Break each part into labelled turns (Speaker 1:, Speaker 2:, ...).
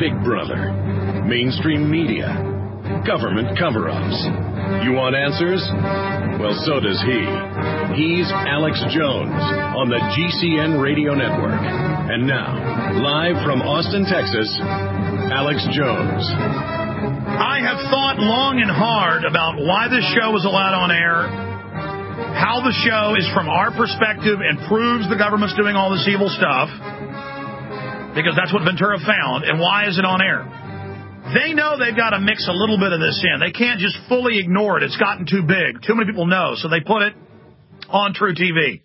Speaker 1: Big Brother, mainstream media, government cover-ups. You want answers? Well, so does he. He's Alex Jones on the GCN Radio Network. And now, live from Austin, Texas, Alex Jones.
Speaker 2: I have thought long and hard about why this show is allowed on air, how the show is from our perspective and proves the government's doing all this evil stuff, because that's what Ventura found, and why is it on air? They know they've got to mix a little bit of this in. They can't just fully ignore it. It's gotten too big. Too many people know, so they put it on True TV.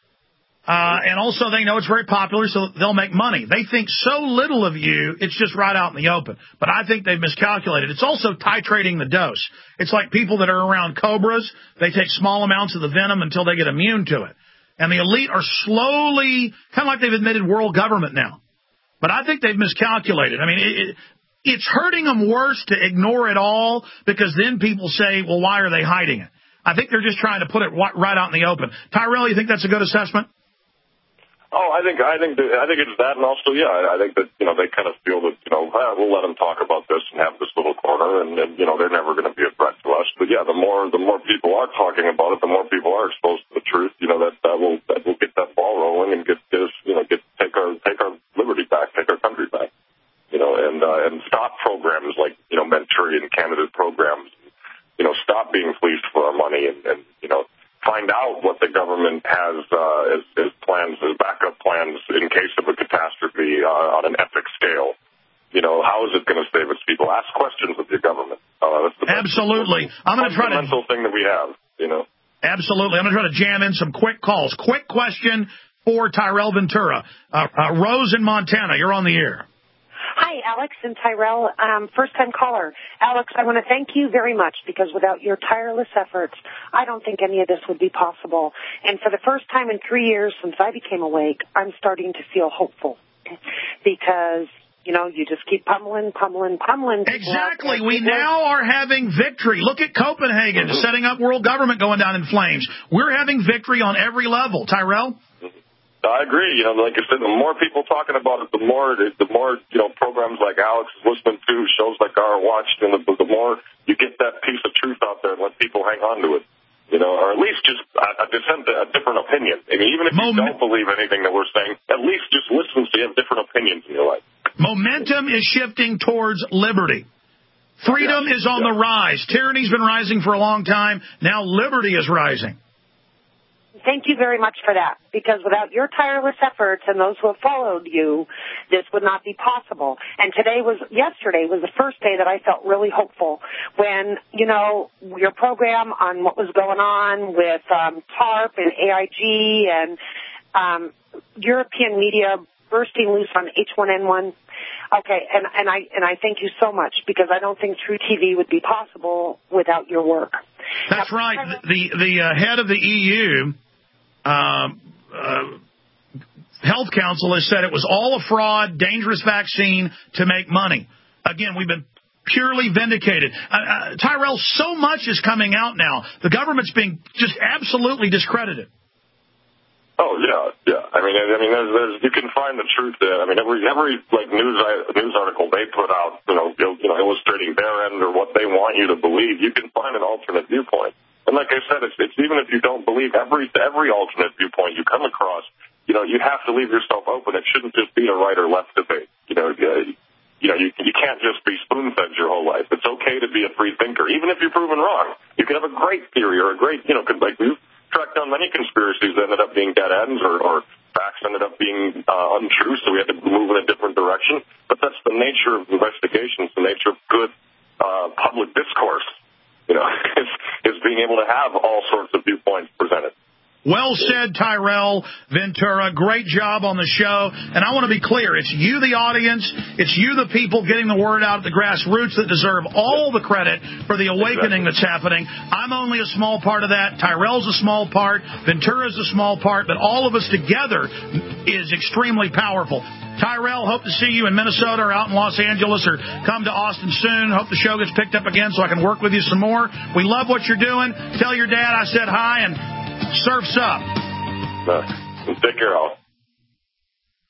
Speaker 2: And also they know it's very popular, so they'll make money. They think so little of you, it's just right out in the open. But I think they've miscalculated. It's also titrating the dose. It's like people that are around cobras. They take small amounts of the venom until they get immune to it. And the elite are slowly, kind of like they've admitted world government now. But I think they've miscalculated. I mean, it's hurting them worse to ignore it all, because then people say, well, why are they hiding it? I think they're just trying to put it right out in the open. Tyrell, you think that's a good assessment?
Speaker 3: Oh, I think it's that, and also, yeah, I think that, they kind of feel that, we'll let them talk about this and have this little corner, and they're never going to be a threat to us. But yeah, the more people are talking about it, the more people are exposed to the truth. That will get that ball rolling and take our liberty back, take our country back. And stop programs like, Manchurian candidate programs, stop being fleeced for our money and find out what the government has as plans, as backup plans in case of a catastrophe on an epic scale. How is it going to save its people? Ask questions of your government. That's the
Speaker 2: Absolutely. I'm going to try to
Speaker 3: fundamental thing that we have,
Speaker 2: Absolutely. I'm going to try to jam in some quick calls. Quick question for Tyrell Ventura. Rose in Montana, you're on the air.
Speaker 4: Hi, Alex and Tyrell, first-time caller. Alex, I want to thank you very much, because without your tireless efforts, I don't think any of this would be possible. And for the first time in 3 years since I became awake, I'm starting to feel hopeful, because, you just keep pummeling.
Speaker 2: Exactly. We now are having victory. Look at Copenhagen, setting up world government going down in flames. We're having victory on every level. Tyrell?
Speaker 3: I agree. Like I said, the more people talking about it, the more programs like Alex is listening to, shows like our watched, and the more you get that piece of truth out there and let people hang on to it, or at least just a different opinion. I mean, even if you don't believe anything that we're saying, at least just listen so you have different opinions in your life.
Speaker 2: Momentum is shifting towards liberty. Freedom is on the rise. Tyranny's been rising for a long time. Now liberty is rising.
Speaker 4: Thank you very much for that, because without your tireless efforts and those who have followed you, this would not be possible. And yesterday was the first day that I felt really hopeful when, your program on what was going on with TARP and AIG and European media bursting loose on H1N1. Okay, and I thank you so much, because I don't think True TV would be possible without your work.
Speaker 2: That's right. The head of the EU Health Council has said it was all a fraud, dangerous vaccine to make money. Again, we've been purely vindicated. Tyrell, so much is coming out now. The government's being just absolutely discredited.
Speaker 3: Oh yeah. I mean, there's you can find the truth there. I mean, every news article they put out, illustrating their end or what they want you to believe, you can find an alternate viewpoint. And like I said, it's even if you don't believe every alternate viewpoint you come across, you have to leave yourself open. It shouldn't just be a right or left debate. You can't just be spoon-fed your whole life. It's okay to be a free thinker, even if you're proven wrong. You can have a great theory or a great, like we've tracked down many conspiracies that ended up being dead ends or facts ended up being untrue, so we had to move in a different direction. But that's the nature of investigations, the nature of good public discourse, is being able to have all sorts of viewpoints presented.
Speaker 2: Well said, Tyrell Ventura. Great job on the show. And I want to be clear. It's you, the audience. It's you, the people, getting the word out at the grassroots that deserve all the credit for the awakening that's happening. I'm only a small part of that. Tyrell's a small part. Ventura's a small part. But all of us together is extremely powerful. Tyrell, hope to see you in Minnesota or out in Los Angeles or come to Austin soon. Hope the show gets picked up again so I can work with you some more. We love what you're doing. Tell your dad I said hi, and surf's up.
Speaker 3: Take care, all.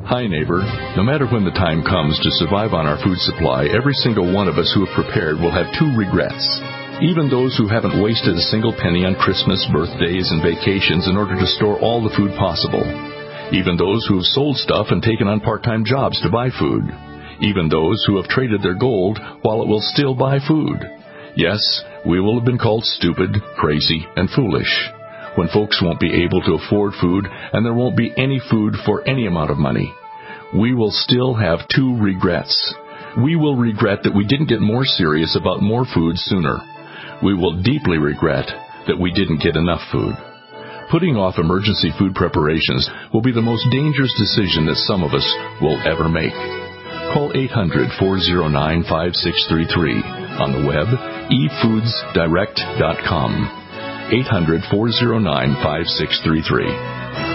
Speaker 5: Hi, neighbor. No matter when the time comes to survive on our food supply, every single one of us who have prepared will have two regrets. Even those who haven't wasted a single penny on Christmas, birthdays, and vacations in order to store all the food possible. Even those who have sold stuff and taken on part-time jobs to buy food. Even those who have traded their gold while it will still buy food. Yes, we will have been called stupid, crazy, and foolish when folks won't be able to afford food and there won't be any food for any amount of money. We will still have two regrets. We will regret that we didn't get more serious about more food sooner. We will deeply regret that we didn't get enough food. Putting off emergency food preparations will be the most dangerous decision that some of us will ever make. Call 800-409-5633. On the web, efoodsdirect.com. 800-409-5633.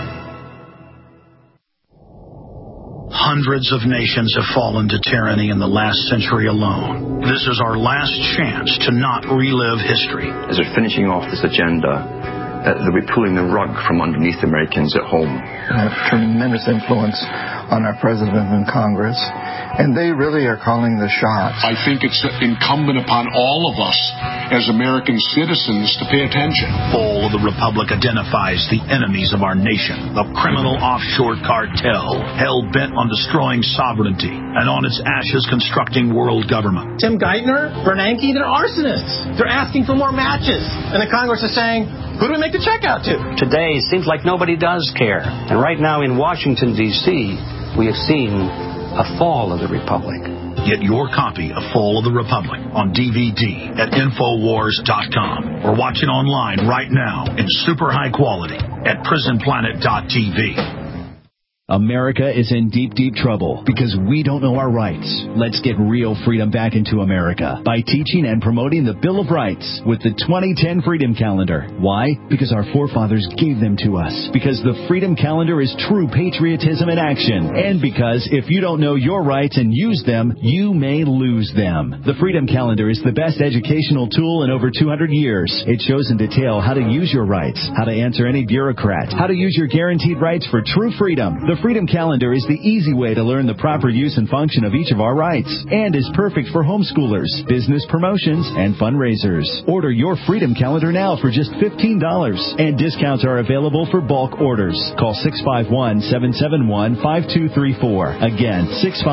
Speaker 2: Hundreds of nations have fallen to tyranny in the last century alone. This is our last chance to not relive history.
Speaker 6: As we're finishing off this agenda, they'll be pulling the rug from underneath Americans at home.
Speaker 7: They have tremendous influence on our president and Congress, and they really are calling the shots.
Speaker 8: I think it's incumbent upon all of us as American citizens to pay attention.
Speaker 2: Fall of the Republic identifies the enemies of our nation, the criminal offshore cartel, hell-bent on destroying sovereignty, and on its ashes constructing world government.
Speaker 9: Tim Geithner, Bernanke, they're arsonists. They're asking for more matches. And the Congress is saying, who do we make the check out to?
Speaker 10: Today, it seems like nobody does care. And right now in Washington, D.C., we have seen a fall of the Republic.
Speaker 2: Get your copy of Fall of the Republic on DVD at Infowars.com or watch it online right now in super high quality at PrisonPlanet.tv.
Speaker 11: America is in deep, deep trouble because we don't know our rights. Let's get real freedom back into America by teaching and promoting the Bill of Rights with the 2010 Freedom Calendar. Why? Because our forefathers gave them to us. Because the Freedom Calendar is true patriotism in action. And because if you don't know your rights and use them, you may lose them. The Freedom Calendar is the best educational tool in over 200 years. It shows in detail how to use your rights, how to answer any bureaucrat, how to use your guaranteed rights for true freedom. The Freedom Calendar is the easy way to learn the proper use and function of each of our rights and is perfect for homeschoolers, business promotions, and fundraisers. Order your Freedom Calendar now for just $15, and discounts are available for bulk orders. Call 651-771-5234. Again,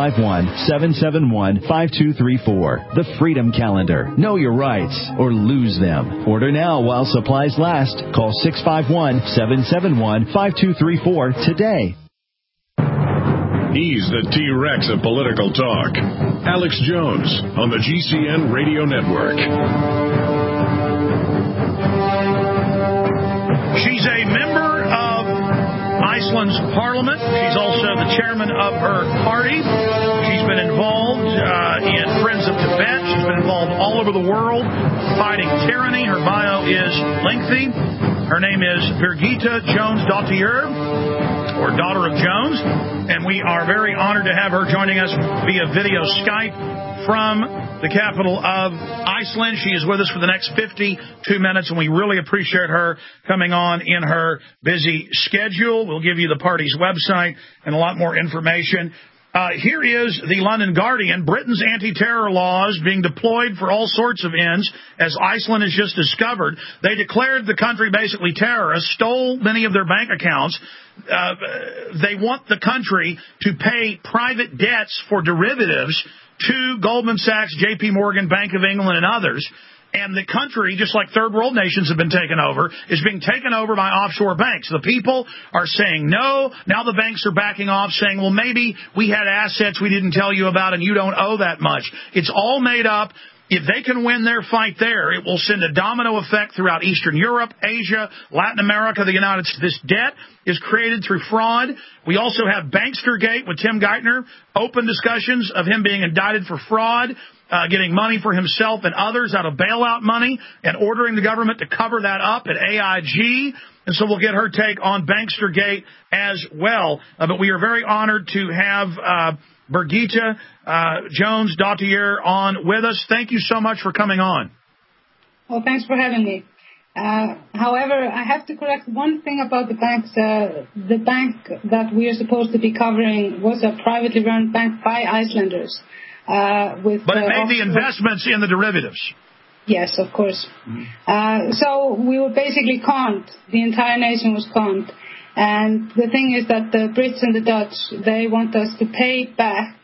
Speaker 11: 651-771-5234. The Freedom Calendar. Know your rights or lose them. Order now while supplies last. Call 651-771-5234 today.
Speaker 1: He's the T-Rex of political talk. Alex Jones on the GCN Radio Network.
Speaker 2: She's a member of Iceland's parliament. She's also the chairman of her party. She's been involved in Friends of Tibet. She's been involved all over the world fighting tyranny. Her bio is lengthy. Her name is Birgitta Jónsdóttir, or Daughter of Jones, and we are very honored to have her joining us via video Skype from the capital of Iceland. She is with us for the next 52 minutes, and we really appreciate her coming on in her busy schedule. We'll give you the party's website and a lot more information. Here is the London Guardian. Britain's anti-terror laws being deployed for all sorts of ends, as Iceland has just discovered. They declared the country basically terrorist, stole many of their bank accounts. They want the country to pay private debts for derivatives to Goldman Sachs, J.P. Morgan, Bank of England, and others. And the country, just like third world nations have been taken over, is being taken over by offshore banks. The people are saying no. Now the banks are backing off, saying, well, maybe we had assets we didn't tell you about and you don't owe that much. It's all made up. If they can win their fight there, it will send a domino effect throughout Eastern Europe, Asia, Latin America, the United States. This debt is created through fraud. We also have Bankstergate with Tim Geithner, open discussions of him being indicted for fraud, getting money for himself and others out of bailout money, and ordering the government to cover that up at AIG. And so we'll get her take on Bankstergate as well. But we are very honored to have Birgitta Jónsdóttir on with us. Thank you so much for coming on.
Speaker 12: Well, thanks for having me. However, I have to correct one thing about the banks. The bank that we are supposed to be covering was a privately run bank by Icelanders. But
Speaker 2: it made the investments in the derivatives.
Speaker 12: Yes, of course. So we were basically conned. The entire nation was conned. And the thing is that the Brits and the Dutch, they want us to pay back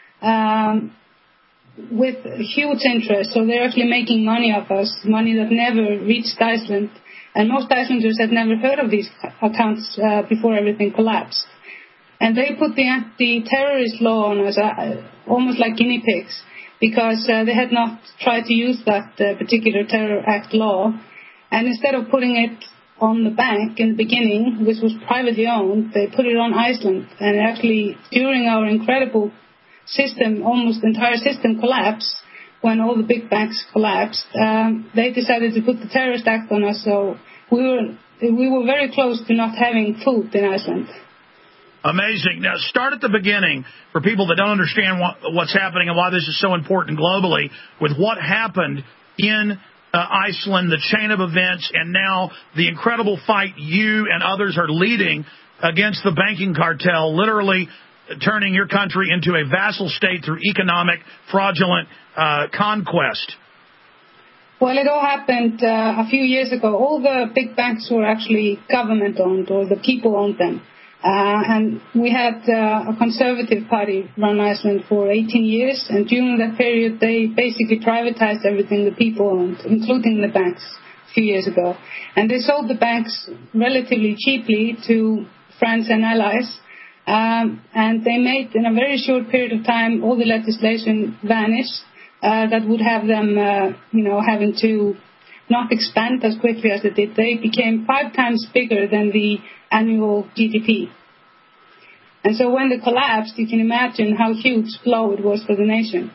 Speaker 12: with huge interest. So they're actually making money off us, money that never reached Iceland. And most Icelanders had never heard of these accounts before everything collapsed. And they put the anti-terrorist law on us almost like guinea pigs, because they had not tried to use that particular Terror Act law. And instead of putting it on the bank in the beginning, which was privately owned, they put it on Iceland. And actually, during our incredible system, almost the entire system collapsed, when all the big banks collapsed, they decided to put the Terrorist Act on us. So we were very close to not having food in Iceland.
Speaker 2: Amazing. Now, start at the beginning for people that don't understand what's happening and why this is so important globally, with what happened in Iceland, the chain of events, and now the incredible fight you and others are leading against the banking cartel, literally turning your country into a vassal state through economic fraudulent conquest.
Speaker 12: Well, it all happened a few years ago. All the big banks were actually government-owned, or the people owned them. And we had a conservative party run Iceland for 18 years, and during that period they basically privatized everything the people owned, including the banks, a few years ago. And they sold the banks relatively cheaply to friends and allies, and they made, in a very short period of time, all the legislation vanish that would have them, having to not expand as quickly as they did. They became 5 times bigger than the annual GDP. And so when they collapsed, you can imagine how huge blow it was for the nation.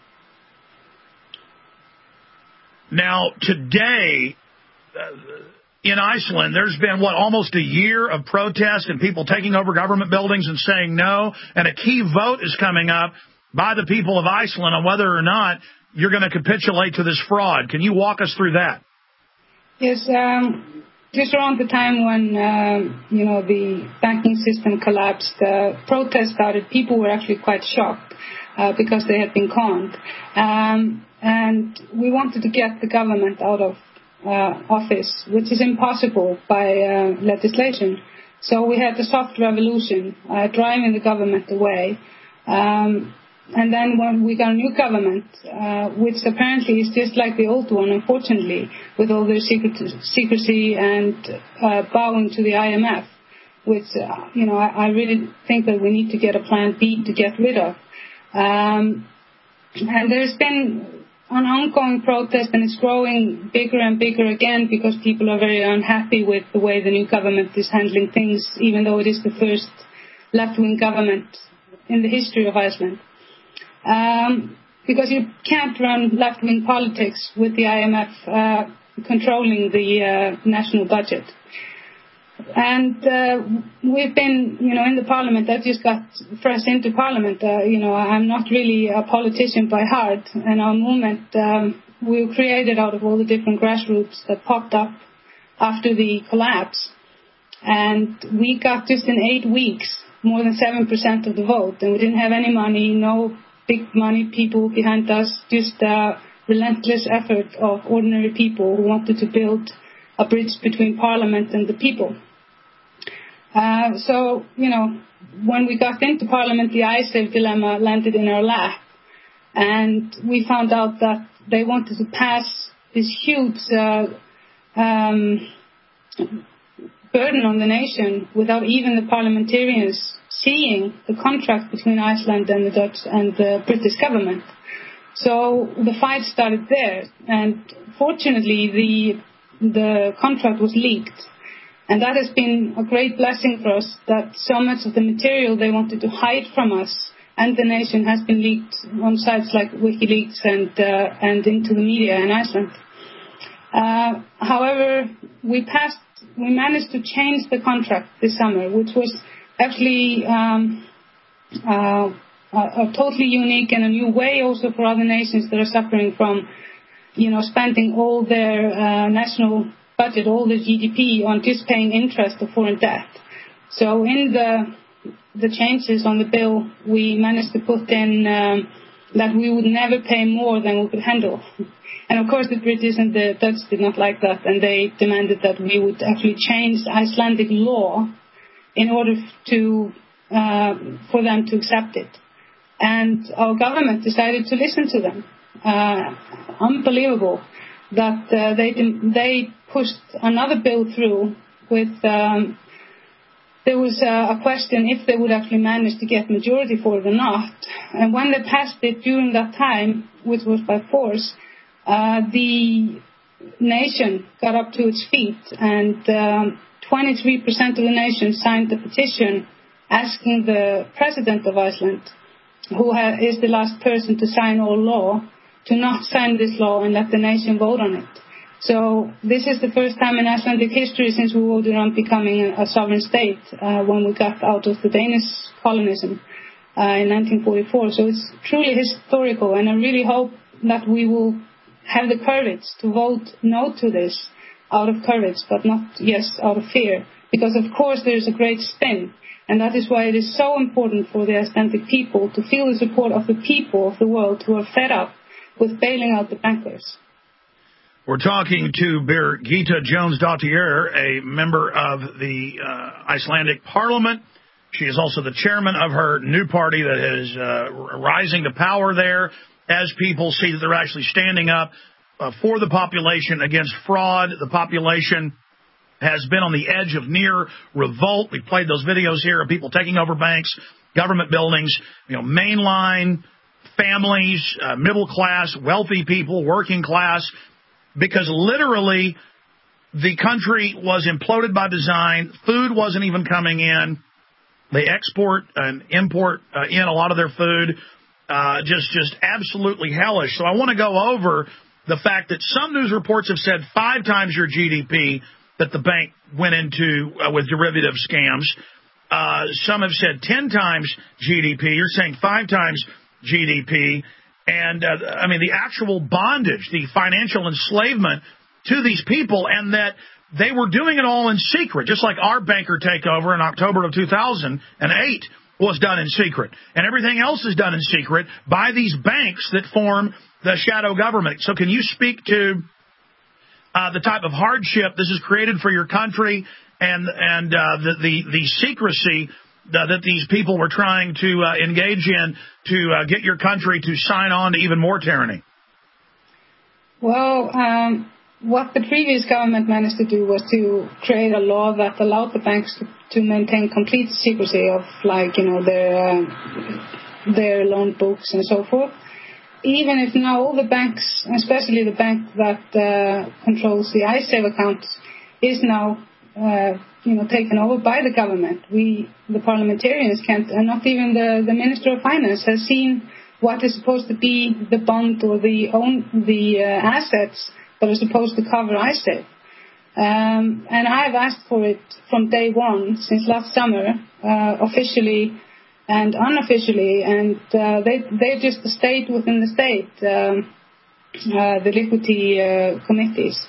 Speaker 2: Now, today, in Iceland, there's been, almost a year of protest and people taking over government buildings and saying no, and a key vote is coming up by the people of Iceland on whether or not you're going to capitulate to this fraud. Can you walk us through that?
Speaker 12: Yes, just around the time when, the banking system collapsed, protests started. People were actually quite shocked because they had been conned. And we wanted to get the government out of office, which is impossible by legislation. So we had the soft revolution, driving the government away. And then when we got a new government, which apparently is just like the old one, unfortunately, with all their secrecy and bowing to the IMF, which, I really think that we need to get a plan B to get rid of. And there's been an ongoing protest, and it's growing bigger and bigger again because people are very unhappy with the way the new government is handling things, even though it is the first left-wing government in the history of Iceland. Because you can't run left-wing politics with the IMF controlling the national budget. And we've been, in the parliament. I just got fresh into parliament. I'm not really a politician by heart. And our movement, we were created out of all the different grassroots that popped up after the collapse. And we got just in 8 weeks more than 7% of the vote. And we didn't have any money, no big money people behind us, just a relentless effort of ordinary people who wanted to build a bridge between parliament and the people. So, when we got into parliament, the Icesave dilemma landed in our lap. And we found out that they wanted to pass this huge burden on the nation without even the parliamentarians seeing the contract between Iceland and the Dutch and the British government. So the fight started there, and fortunately the contract was leaked. And that has been a great blessing for us, that so much of the material they wanted to hide from us and the nation has been leaked on sites like WikiLeaks and into the media in Iceland. However, we managed to change the contract this summer, which was actually a totally unique and a new way also for other nations that are suffering from, spending all their national budget all the GDP on just paying interest of foreign debt. So in the changes on the bill, we managed to put in that we would never pay more than we could handle. And of course the British and the Dutch did not like that, and they demanded that we would actually change Icelandic law in order to for them to accept it. And our government decided to listen to them. Unbelievable that they pushed another bill through with there was a question if they would actually manage to get majority for it or not. And when they passed it during that time, which was by force, the nation got up to its feet, and 23% of the nation signed the petition asking the president of Iceland, who is the last person to sign all law, to not sign this law and let the nation vote on it. So this is the first time in Icelandic history since we voted on becoming a sovereign state when we got out of the Danish colonism in 1944. So it's truly historical, and I really hope that we will have the courage to vote no to this out of courage, but not yes out of fear. Because of course there is a great spin, and that is why it is so important for the Icelandic people to feel the support of the people of the world who are fed up with bailing out the bankers.
Speaker 2: We're talking to Birgitta Jónsdóttir, a member of the Icelandic Parliament. She is also the chairman of her new party that is rising to power there, as people see that they're actually standing up for the population against fraud. The population has been on the edge of near revolt. We played those videos here of people taking over banks, government buildings, mainline families, middle class, wealthy people, working class, because literally the country was imploded by design. Food wasn't even coming in. They export and import in a lot of their food. Just absolutely hellish. So I want to go over the fact that some news reports have said 5 times your GDP that the bank went into with derivative scams. Some have said 10 times GDP. You're saying 5 times GDP. And, the actual bondage, the financial enslavement to these people, and that they were doing it all in secret, just like our banker takeover in October of 2008 was done in secret. And everything else is done in secret by these banks that form the shadow government. So can you speak to the type of hardship this has created for your country and the secrecy that these people were trying to engage in to get your country to sign on to even more tyranny?
Speaker 12: Well, what the previous government managed to do was to create a law that allowed the banks to maintain complete secrecy of, their loan books and so forth. Even if now all the banks, especially the bank that controls the iSave accounts, is now taken over by the government. We, the parliamentarians, can't, and not even the Minister of Finance has seen what is supposed to be the bond or the assets that are supposed to cover iSave. And I've asked for it from day one, since last summer, officially and unofficially, and they're just a state within the state, the liquidity committees.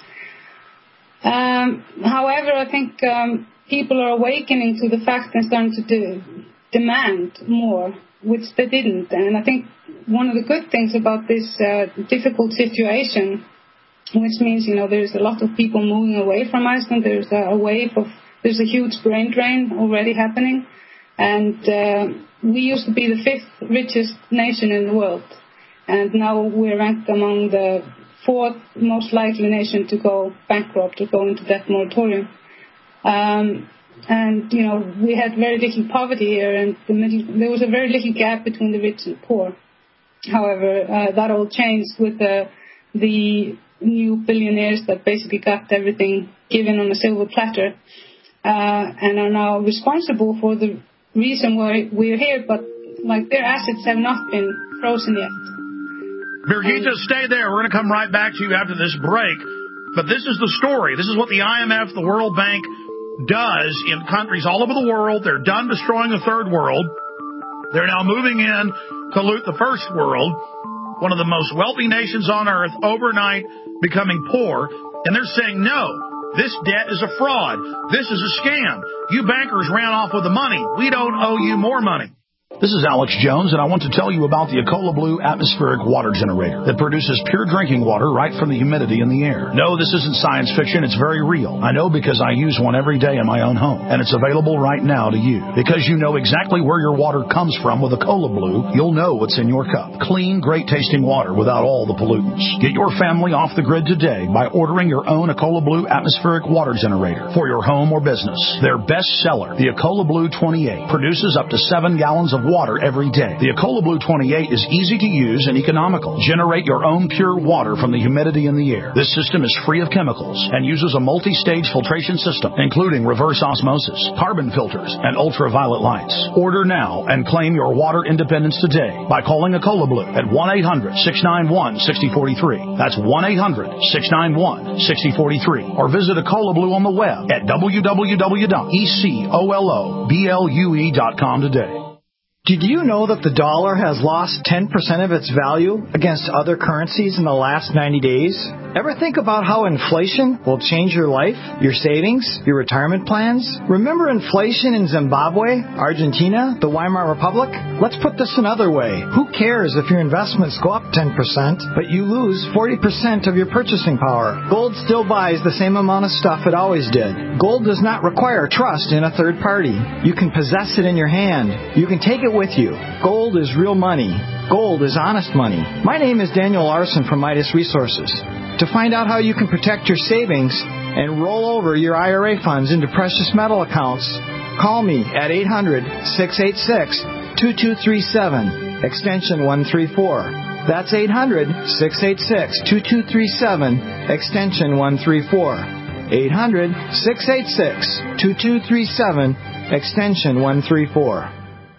Speaker 12: However, I think people are awakening to the fact and starting to demand more, which they didn't. And I think one of the good things about this difficult situation, which means, there's a lot of people moving away from Iceland. There's a huge brain drain already happening. And we used to be the 5th richest nation in the world. And now we're ranked among the 4th most likely nation to go bankrupt or go into debt moratorium. And we had very little poverty here, and there was a very little gap between the rich and poor. However, that all changed with the new billionaires that basically got everything given on a silver platter, and are now responsible for the reason why we're here, but their assets have not been frozen yet.
Speaker 2: Birgitta, stay there. We're going to come right back to you after this break. But this is the story. This is what the IMF, the World Bank, does in countries all over the world. They're done destroying the third world. They're now moving in to loot the first world, one of the most wealthy nations on earth, overnight becoming poor. And they're saying, no, This debt is a fraud. This is a scam. You bankers ran off with the money. We don't owe you more money. This is Alex Jones, and I want to tell you about the Ecola Blue atmospheric water generator that produces pure drinking water right from the humidity in the air. No, this isn't science fiction. It's very real. I know because I use one every day in my own home, and it's available right now to you. Because you know exactly where your water comes from with Ecola Blue, you'll know what's in your cup. Clean, great-tasting water without all the pollutants. Get your family off the grid today by ordering your own Ecola Blue atmospheric water generator for your home or business. Their best seller, the Ecola Blue 28, produces up to 7 gallons of water every day. The Ecola Blue 28 is easy to use and economical. Generate your own pure water from the humidity in the air. This system is free of chemicals and uses a multi-stage filtration system, including reverse osmosis, carbon filters, and ultraviolet lights. Order now and claim your water independence today by calling Ecola Blue at 1-800-691-6043. That's 1-800-691-6043. Or visit Ecola Blue on the web at www.ecoloblu.com today.
Speaker 13: Did you know that the dollar has lost 10% of its value against other currencies in the last 90 days? Ever think about how inflation will change your life, your savings, your retirement plans? Remember inflation in Zimbabwe, Argentina, the Weimar Republic? Let's put this another way. Who cares if your investments go up 10%, but you lose 40% of your purchasing power? Gold still buys the same amount of stuff it always did. Gold does not require trust in a third party. You can possess it in your hand. You can take it with you. Gold is real money. Gold is honest money. My name is Daniel Larson from Midas Resources. To find out how you can protect your savings and roll over your IRA funds into precious metal accounts, call me at 800-686-2237, extension 134. That's 800-686-2237, extension 134. 800-686-2237, extension 134.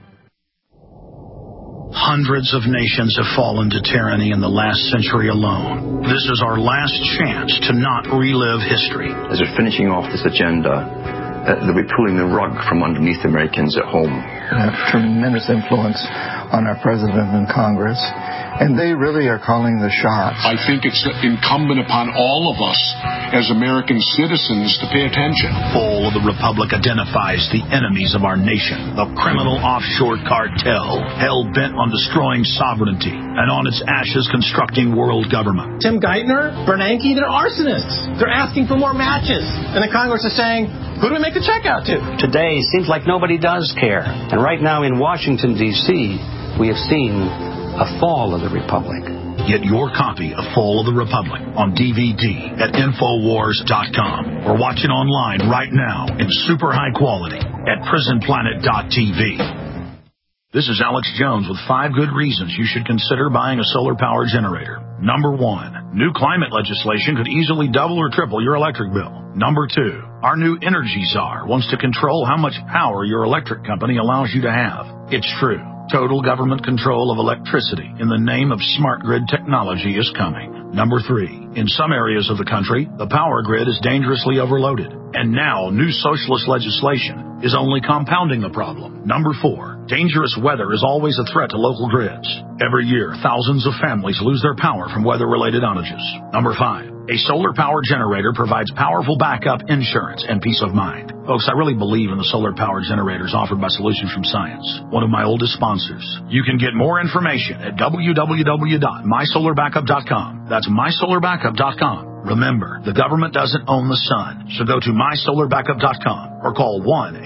Speaker 2: Hundreds of nations have fallen to tyranny in the last century alone. This is our last chance to not relive history.
Speaker 6: As they're finishing off this agenda, they'll be pulling the rug from underneath Americans at home.
Speaker 7: Have tremendous influence on our president and Congress, and they really are calling the shots.
Speaker 8: I think it's incumbent upon all of us as American citizens to pay attention.
Speaker 2: Fall of the Republic identifies the enemies of our nation, a criminal offshore cartel hell-bent on destroying sovereignty and on its ashes constructing world government.
Speaker 9: Tim Geithner, Bernanke, they're arsonists. They're asking for more matches. And the Congress is saying, who do we make the check out to?
Speaker 10: Today seems like nobody does care. And right now in Washington, D.C., we have seen a fall of the Republic.
Speaker 2: Get your copy of Fall of the Republic on DVD at Infowars.com or watch it online right now in super high quality at PrisonPlanet.tv. This is Alex Jones with 5 good reasons you should consider buying a solar power generator. Number 1, new climate legislation could easily double or triple your electric bill. Number 2, our new energy czar wants to control how much power your electric company allows you to have. It's true. Total government control of electricity in the name of smart grid technology is coming. Number 3, in some areas of the country, the power grid is dangerously overloaded. And now, new socialist legislation is only compounding the problem. Number 4, dangerous weather is always a threat to local grids. Every year, thousands of families lose their power from weather-related outages. Number 5, a solar power generator provides powerful backup insurance and peace of mind. Folks, I really believe in the solar power generators offered by Solutions from Science, one of my oldest sponsors. You can get more information at www.mysolarbackup.com. That's mysolarbackup.com. Remember, the government doesn't own the sun, so go to mysolarbackup.com or call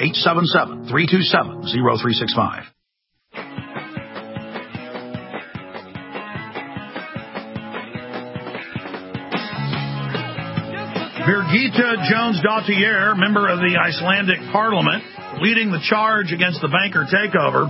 Speaker 2: 1-877-327-0365. Birgitta Jones-Dottir, member of the Icelandic parliament, leading the charge against the banker takeover.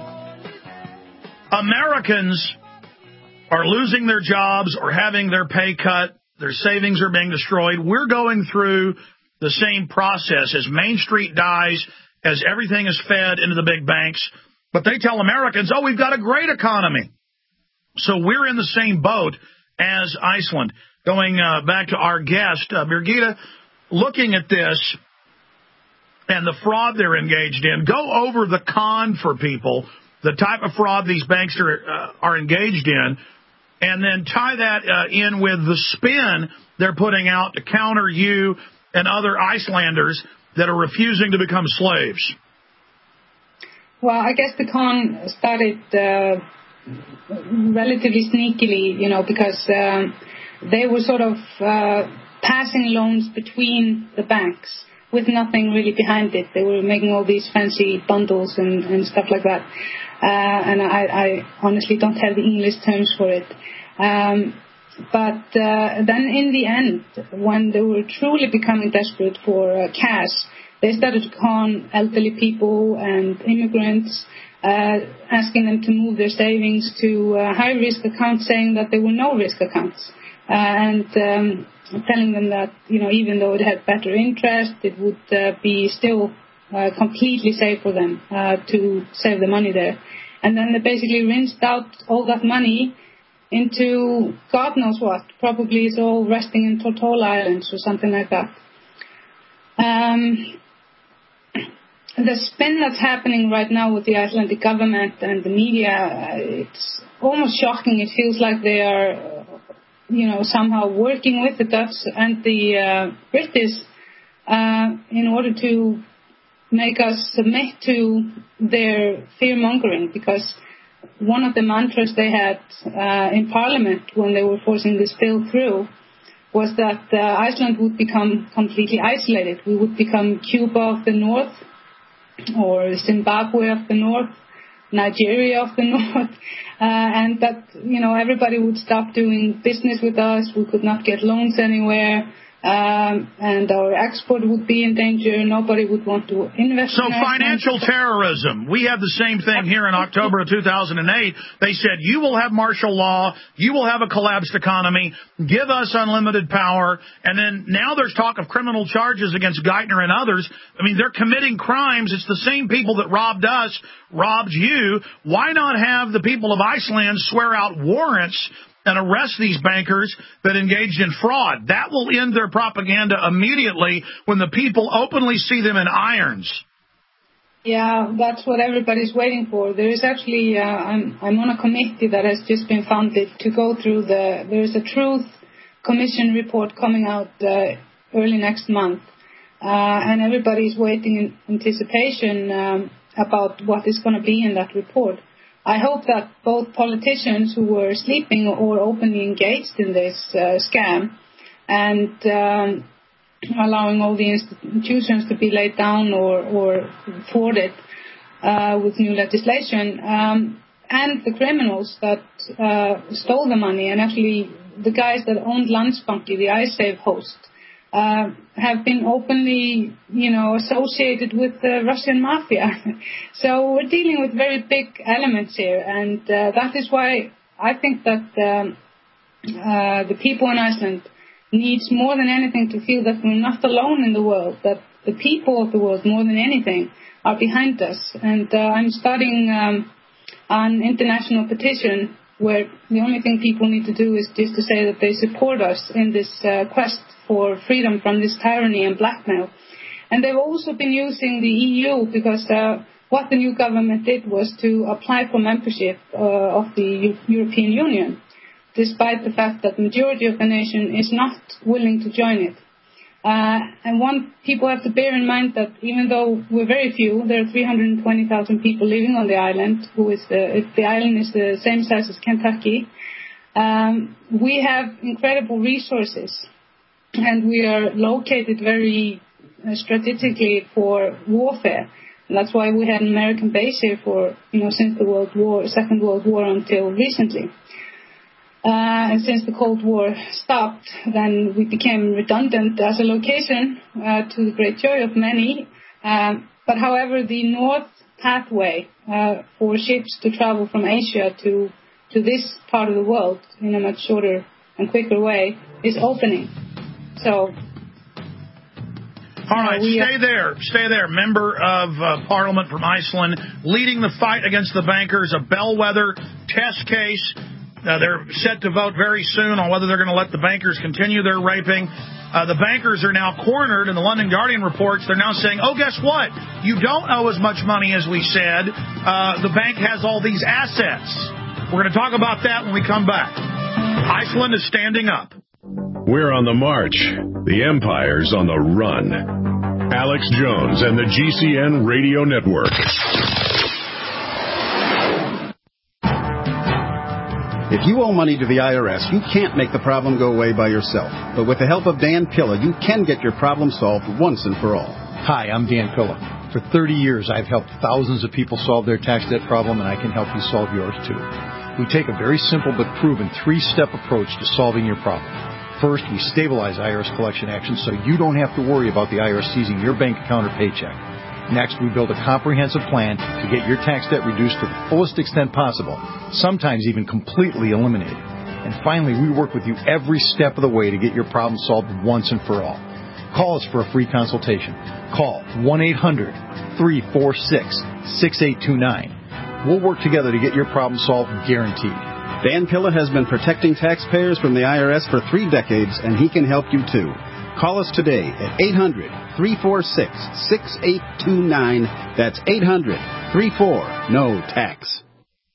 Speaker 2: Americans are losing their jobs or having their pay cut. Their savings are being destroyed. We're going through the same process as Main Street dies, as everything is fed into the big banks. But they tell Americans, oh, we've got a great economy. So we're in the same boat as Iceland. Going back to our guest, Birgitta, looking at this and the fraud they're engaged in, go over the con for people, the type of fraud these banks are engaged in, and then tie that in with the spin they're putting out to counter you and other Icelanders that are refusing to become slaves?
Speaker 12: Well, I guess the con started relatively sneakily, because they were sort of passing loans between the banks with nothing really behind it. They were making all these fancy bundles and stuff like that. And I honestly don't have the English terms for it. But then in the end, when they were truly becoming desperate for cash, they started to con elderly people and immigrants, asking them to move their savings to high-risk accounts, saying that they were no-risk accounts, and telling them that, even though it had better interest, it would be still completely safe for them to save the money there. And then they basically rinsed out all that money into God knows what. Probably it's all resting in Tortola Islands or something like that. The spin that's happening right now with the Icelandic government and the media, it's almost shocking. It feels like they are, somehow working with the Dutch and the British in order to make us submit to their fear-mongering, because one of the mantras they had in Parliament when they were forcing this bill through was that Iceland would become completely isolated. We would become Cuba of the North, or Zimbabwe of the North, Nigeria of the North, and that, everybody would stop doing business with us. We could not get loans anywhere, and our export would be in danger. Nobody would want to invest.
Speaker 2: So financial terrorism. We had the same thing here in October of 2008. They said, you will have martial law, you will have a collapsed economy, give us unlimited power. And then now there's talk of criminal charges against Geithner and others. I mean, they're committing crimes. It's the same people that robbed us, robbed you. Why not have the people of Iceland swear out warrants and arrest these bankers that engaged in fraud? That will end their propaganda immediately when the people openly see them in irons.
Speaker 12: Yeah, that's what everybody's waiting for. There is actually, I'm on a committee that has just been founded to go through there's a Truth Commission report coming out early next month. And everybody's waiting in anticipation about what is going to be in that report. I hope that both politicians who were sleeping or openly engaged in this scam and allowing all the institutions to be laid down or thwarted with new legislation, and the criminals that stole the money, and actually the guys that owned Landsbanki, the iSave host, have been openly, associated with the Russian mafia. So we're dealing with very big elements here, and that is why I think that the people in Iceland needs more than anything to feel that we're not alone in the world, that the people of the world, more than anything, are behind us. And I'm starting an international petition where the only thing people need to do is just to say that they support us in this quest for freedom from this tyranny and blackmail. And they've also been using the EU, because what the new government did was to apply for membership of the European Union, despite the fact that the majority of the nation is not willing to join it. And people have to bear in mind that even though we're very few, there are 320,000 people living on the island, if the island is the same size as Kentucky, we have incredible resources, and we are located very strategically for warfare. And that's why we had an American base here for, since the Second World War until recently. And since the Cold War stopped, then we became redundant as a location, to the great joy of many. But however, the north pathway for ships to travel from Asia to this part of the world in a much shorter and quicker way is opening. So,
Speaker 2: all right, stay there. Member of Parliament from Iceland, leading the fight against the bankers, a bellwether test case. They're set to vote very soon on whether they're going to let the bankers continue their raping. The bankers are now cornered, and the London Guardian reports they're now saying, oh, guess what? You don't owe as much money as we said. The bank has all these assets. We're going to talk about that when we come back. Iceland is standing up.
Speaker 1: We're on the march. The empire's on the run. Alex Jones and the GCN Radio Network.
Speaker 14: If you owe money to the IRS, you can't make the problem go away by yourself. But with the help of Dan Pilla, you can get your problem solved once and for all.
Speaker 15: Hi, I'm Dan Pilla. For 30 years, I've helped thousands of people solve their tax debt problem, and I can help you solve yours, too. We take a very simple but proven three-step approach to solving your problem. First, we stabilize IRS collection actions so you don't have to worry about the IRS seizing your bank account or paycheck. Next, we build a comprehensive plan to get your tax debt reduced to the fullest extent possible, sometimes even completely eliminated. And finally, we work with you every step of the way to get your problem solved once and for all. Call us for a free consultation. Call 1-800-346-6829. We'll work together to get your problem solved, guaranteed.
Speaker 14: Dan Pilla has been protecting taxpayers from the IRS for 3 decades, and he can help you too. Call us today at 800-346-6829. That's 800-34-NO-TAX.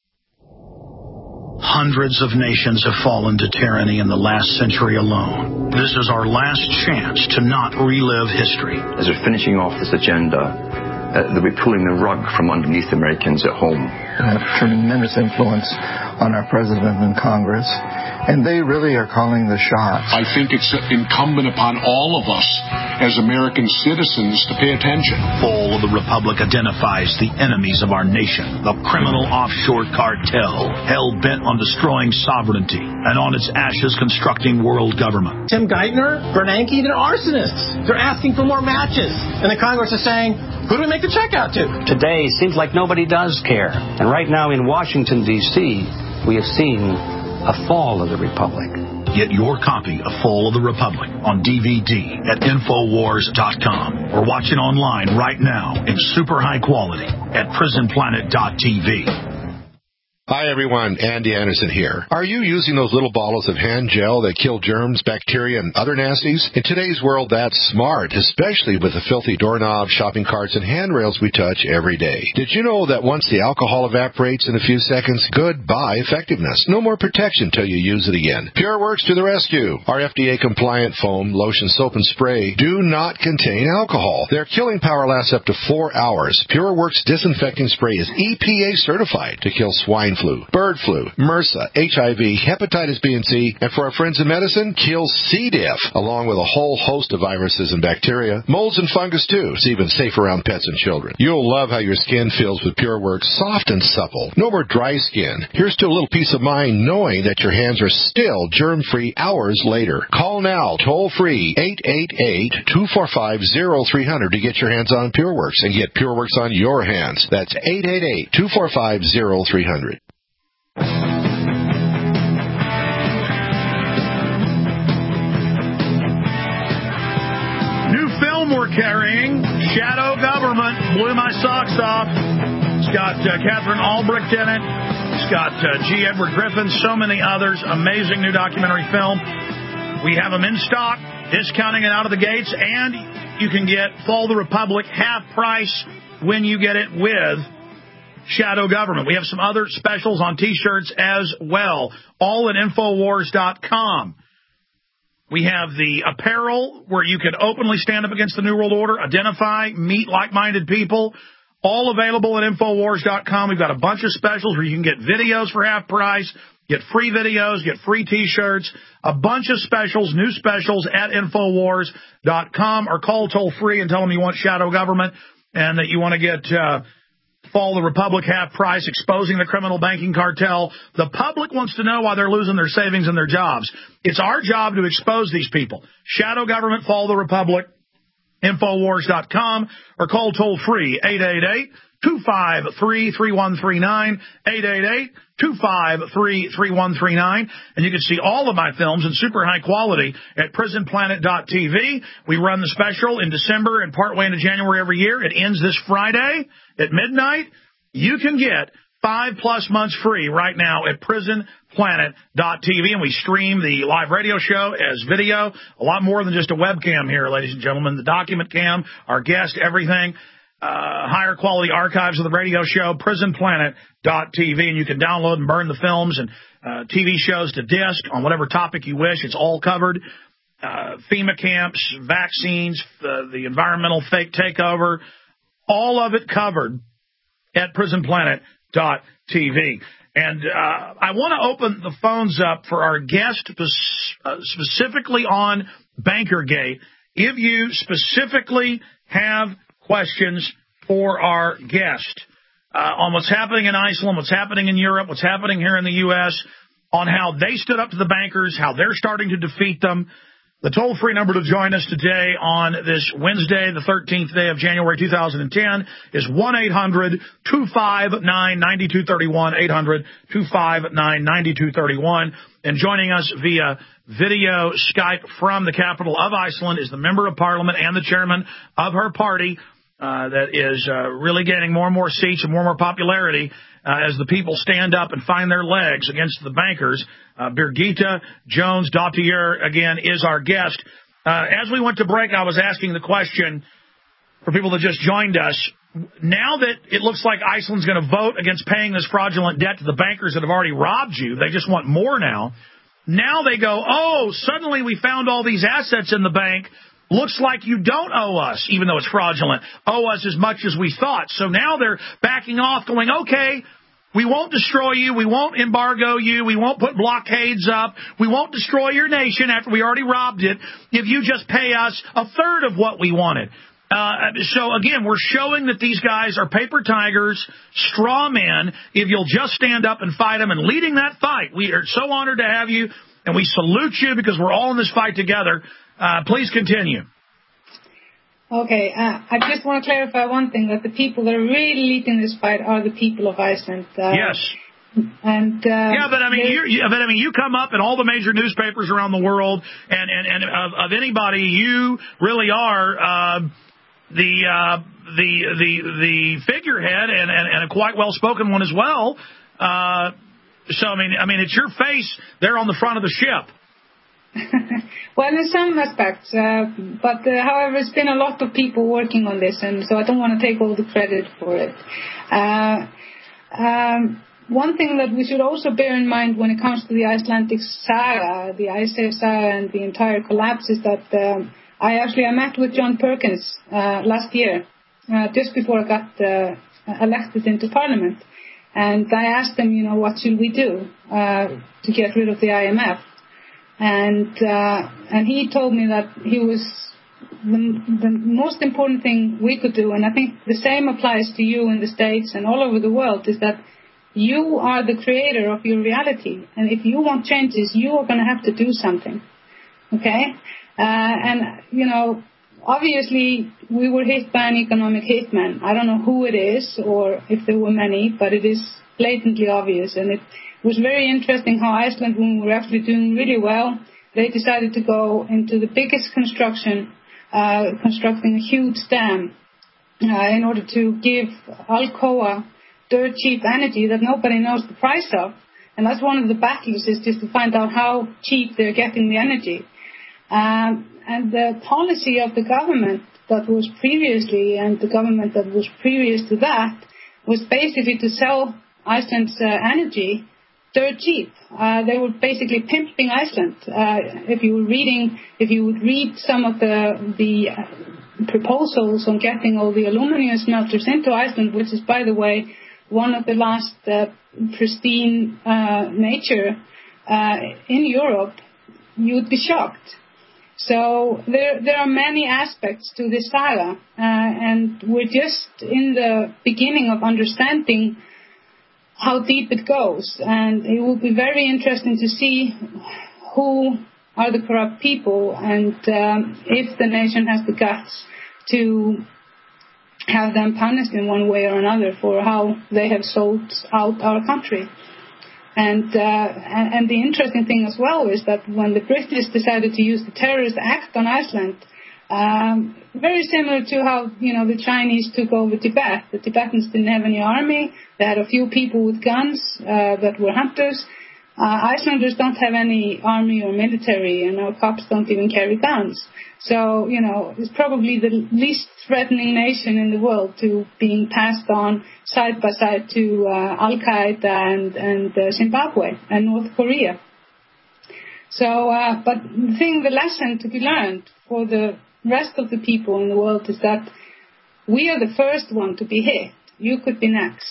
Speaker 2: Hundreds of nations have fallen to tyranny in the last century alone. This is our last chance to not relive history.
Speaker 6: As we're finishing off this agenda, they'll be pulling the rug from underneath Americans at home.
Speaker 7: Have tremendous influence on our president and Congress, and they really are calling the shots.
Speaker 8: I think it's incumbent upon all of us as American citizens to pay attention.
Speaker 2: Fall of the Republic identifies the enemies of our nation, the criminal offshore cartel, hell-bent on destroying sovereignty, and on its ashes constructing world government.
Speaker 9: Tim Geithner, Bernanke, they're arsonists. They're asking for more matches. And the Congress is saying, who do we make the check out to?
Speaker 10: Today seems like nobody does care. And right now in Washington, D.C., we have seen a fall of the Republic.
Speaker 2: Get your copy of Fall of the Republic on DVD at Infowars.com or watch it online right now in super high quality at PrisonPlanet.tv.
Speaker 16: Hi, everyone. Andy Anderson here. Are you using those little bottles of hand gel that kill germs, bacteria, and other nasties? In today's world, that's smart, especially with the filthy doorknobs, shopping carts, and handrails we touch every day. Did you know that once the alcohol evaporates in a few seconds, goodbye effectiveness? No more protection till you use it again. PureWorks to the rescue. Our FDA-compliant foam, lotion, soap, and spray do not contain alcohol. Their killing power lasts up to 4 hours. PureWorks disinfecting spray is EPA certified to kill swine flu, bird flu, MRSA, HIV, hepatitis B and C, and for our friends in medicine, kills C. diff, along with a whole host of viruses and bacteria. Molds and fungus, too. It's even safe around pets and children. You'll love how your skin feels with PureWorks, soft and supple. No more dry skin. Here's to a little peace of mind knowing that your hands are still germ-free hours later. Call now, toll-free, 888-245-0300 to get your hands on PureWorks and get PureWorks on your hands. That's 888-245-0300.
Speaker 2: New film we're carrying, Shadow Government, blew my socks off. It's got Catherine Albrecht in it. It's got G. Edward Griffin, so many others. Amazing new documentary film. We have them in stock, discounting it out of the gates, and you can get Fall of the Republic half price when you get it with Shadow Government. We have some other specials on T-shirts as well, all at Infowars.com. We have the apparel where you can openly stand up against the New World Order, identify, meet like-minded people, all available at Infowars.com. We've got a bunch of specials where you can get videos for half price, get free videos, get free T-shirts, a bunch of specials, new specials at Infowars.com, or call toll-free and tell them you want Shadow Government and that you want to get Fall of the Republic half price, exposing the criminal banking cartel. The public wants to know why they're losing their savings and their jobs. It's our job to expose these people. Shadow Government, Fall of the Republic, Infowars.com, or call toll-free, 888-253-3139, 888-253-3139. And you can see all of my films in super high quality at PrisonPlanet.tv. We run the special in December and partway into January every year. It ends this Friday at midnight. You can get 5+ months free right now at PrisonPlanet.tv, and we stream the live radio show as video. A lot more than just a webcam here, ladies and gentlemen. The document cam, our guest, everything. Higher quality archives of the radio show, PrisonPlanet.tv, and you can download and burn the films and TV shows to disc on whatever topic you wish. It's all covered. FEMA camps, vaccines, the environmental fake takeover, all of it covered at prisonplanet.tv. And I want to open the phones up for our guest specifically on Bankergate. If you specifically have questions for our guest on what's happening in Iceland, what's happening in Europe, what's happening here in the U.S., on how they stood up to the bankers, how they're starting to defeat them. The toll-free number to join us today on this Wednesday, the 13th day of January 2010, is 1-800-259-9231, 800-259-9231. And joining us via video Skype from the capital of Iceland is the member of parliament and the chairman of her party that is really gaining more and more seats and more popularity as the people stand up and find their legs against the bankers. Birgitta Jones Dottir, again, is our guest. As we went to break, I was asking the question for people that just joined us. Now that it looks like Iceland's going to vote against paying this fraudulent debt to the bankers that have already robbed you, they just want more now. Now they go, oh, suddenly we found all these assets in the bank. Looks like you don't owe us, even though it's fraudulent, owe us as much as we thought. So now they're backing off, going, okay, we won't destroy you. We won't embargo you. We won't put blockades up. We won't destroy your nation after we already robbed it if you just pay us a third of what we wanted. So, again, we're showing that these guys are paper tigers, straw men, if you'll just stand up and fight them. And leading that fight, we are so honored to have you, and we salute you because we're all in this fight together. Please continue.
Speaker 12: Okay, I just want to clarify one thing, that the people that are really leading this fight are the people of Iceland.
Speaker 2: Yes.
Speaker 12: And
Speaker 2: but I mean, you come up in all the major newspapers around the world, and of anybody, you really are the figurehead and a quite well spoken one as well. So I mean, it's your face there on the front of the ship.
Speaker 12: Well, in some aspects, but however, it's been a lot of people working on this, and so I don't want to take all the credit for it. One thing that we should also bear in mind when it comes to the Icelandic saga, the Icesave saga and the entire collapse, is that I met with John Perkins last year, just before I got elected into Parliament, and I asked him, what should we do to get rid of the IMF? And he told me that he was the most important thing we could do, and I think the same applies to you in the States and all over the world, is that you are the creator of your reality, and if you want changes, you are going to have to do something. Okay? Obviously we were hit by an economic hitman. I don't know who it is or if there were many, but it is blatantly obvious, and it was very interesting how Iceland, when we were actually doing really well, they decided to go into the biggest constructing a huge dam in order to give Alcoa dirt cheap energy that nobody knows the price of. And that's one of the battles, is just to find out how cheap they're getting the energy. And the policy of the government that was previously, and the government that was previous to that, was basically to sell Iceland's energy dirt cheap. They were basically pimping Iceland. If you would read some of the proposals on getting all the aluminum smelters into Iceland, which is, by the way, one of the last pristine nature in Europe, you'd be shocked. So there are many aspects to this saga, and we're just in the beginning of understanding how deep it goes, and it will be very interesting to see who are the corrupt people, and if the nation has the guts to have them punished in one way or another for how they have sold out our country. And the interesting thing as well is that when the British decided to use the Terrorist Act on Iceland, very similar to how, the Chinese took over Tibet. The Tibetans didn't have any army. They had a few people with guns that were hunters. Icelanders don't have any army or military, and our cops don't even carry guns. So, it's probably the least threatening nation in the world to being passed on side by side to Al-Qaeda and Zimbabwe and North Korea. So, but the lesson to be learned for the rest of the people in the world is that we are the first one to be hit. You could be next.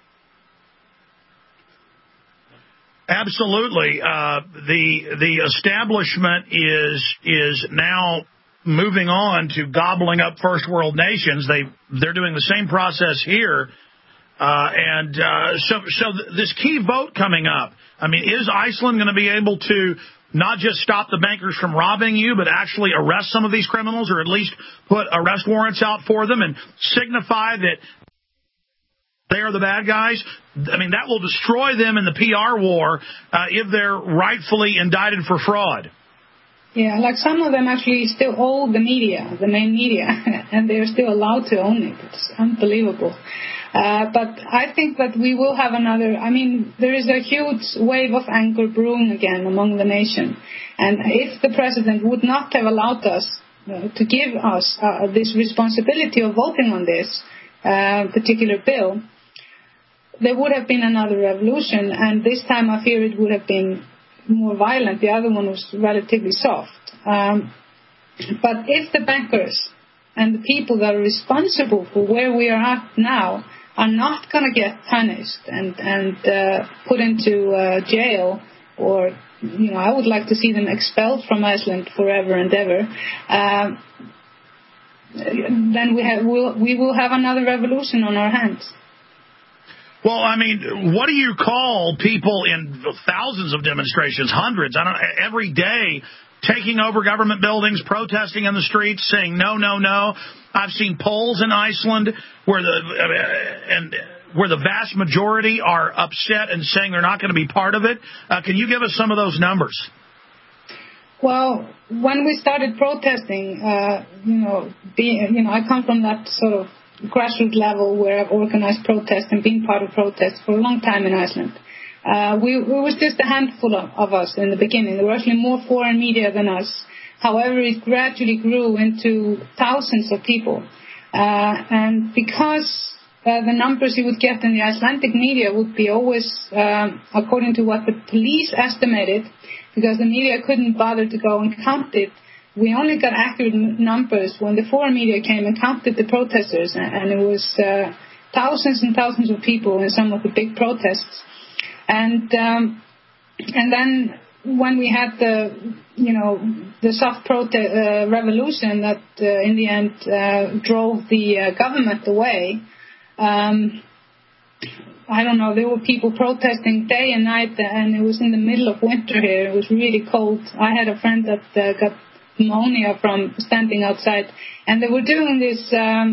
Speaker 2: Absolutely. The establishment is now moving on to gobbling up first world nations. They're doing the same process here. So this key vote coming up, I mean, is Iceland going to be able to not just stop the bankers from robbing you, but actually arrest some of these criminals, or at least put arrest warrants out for them and signify that they are the bad guys? I mean, that will destroy them in the PR war if they're rightfully indicted for fraud.
Speaker 12: Yeah, like some of them actually still own the media, the main media, and they're still allowed to own it. It's unbelievable. But I think that we will have another, I mean, there is a huge wave of anger brewing again among the nation. And if the president would not have allowed us to give us this responsibility of voting on this particular bill, there would have been another revolution. And this time I fear it would have been more violent. The other one was relatively soft. But if the bankers and the people that are responsible for where we are at now are not going to get punished and put into jail, or, you know, I would like to see them expelled from Iceland forever and ever, then we will have another revolution on our hands.
Speaker 2: Well, I mean, what do you call people in thousands of demonstrations, hundreds, every day, taking over government buildings, protesting in the streets, saying no, no, no? I've seen polls in Iceland where the vast majority are upset and saying they're not going to be part of it. Can you give us some of those numbers?
Speaker 12: Well, when we started protesting, I come from that sort of grassroots level where I've organized protests and been part of protests for a long time in Iceland. We was just a handful of us in the beginning. There were actually more foreign media than us. However, it gradually grew into thousands of people. And because the numbers you would get in the Icelandic media would be always according to what the police estimated, because the media couldn't bother to go and count it. We only got accurate numbers when the foreign media came and counted the protesters, and it was thousands and thousands of people in some of the big protests. And then when we had the soft revolution that in the end drove the government away, I don't know, there were people protesting day and night, and it was in the middle of winter here. It was really cold. I had a friend that got pneumonia from standing outside, and they were doing this.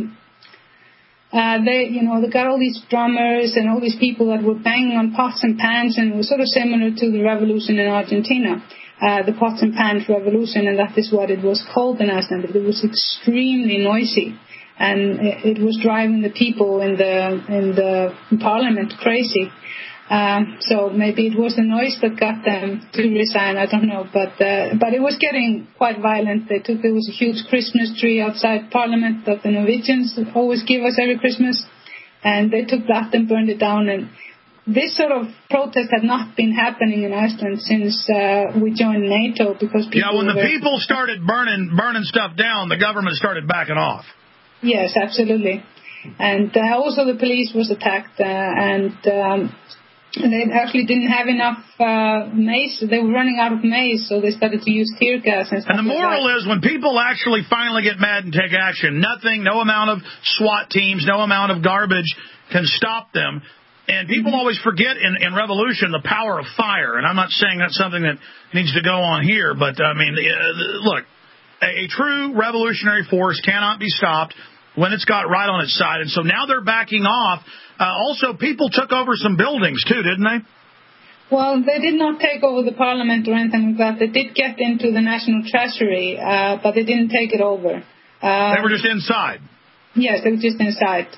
Speaker 12: They got all these drummers and all these people that were banging on pots and pans, and it was sort of similar to the revolution in Argentina, the pots and pans revolution, and that is what it was called in Iceland. It was extremely noisy, and it was driving the people in the parliament crazy. So maybe it was the noise that got them to resign, I don't know, but it was getting quite violent. There was a huge Christmas tree outside Parliament that the Norwegians always give us every Christmas, and they took that and burned it down. And this sort of protest had not been happening in Iceland since we joined NATO, because people
Speaker 2: when the people started burning stuff down, the government started backing off.
Speaker 12: Yes, absolutely. And also the police was attacked, and they actually didn't have enough mace. They were running out of mace, so they started to use tear gas and stuff.
Speaker 2: And the moral is, when people actually finally get mad and take action, no amount of SWAT teams, no amount of garbage can stop them. And people always forget in revolution the power of fire. And I'm not saying that's something that needs to go on here, but I mean, look, a true revolutionary force cannot be stopped when it's got right on its side. And so now they're backing off. Also, people took over some buildings, too, didn't they?
Speaker 12: Well, they did not take over the parliament or anything like that. They did get into the National Treasury, but they didn't take it over.
Speaker 2: They were just inside.
Speaker 12: Yes, they were just inside.